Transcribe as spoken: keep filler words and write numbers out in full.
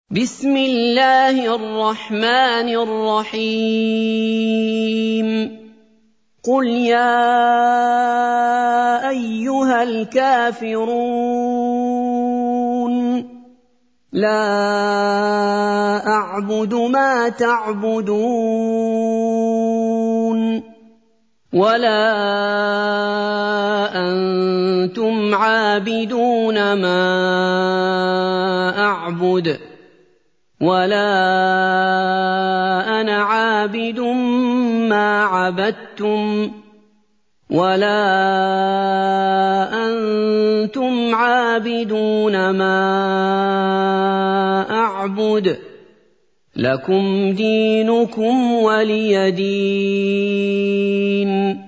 بسم الله الرحمن الرحيم قل يا أيها الكافرون لا أعبد ما تعبدون ولا أنتم عابدون ما أعبد ولا أنا عابد ما عبدتم ولا أنتم عابدون ما أعبد لكم دينكم ولي دين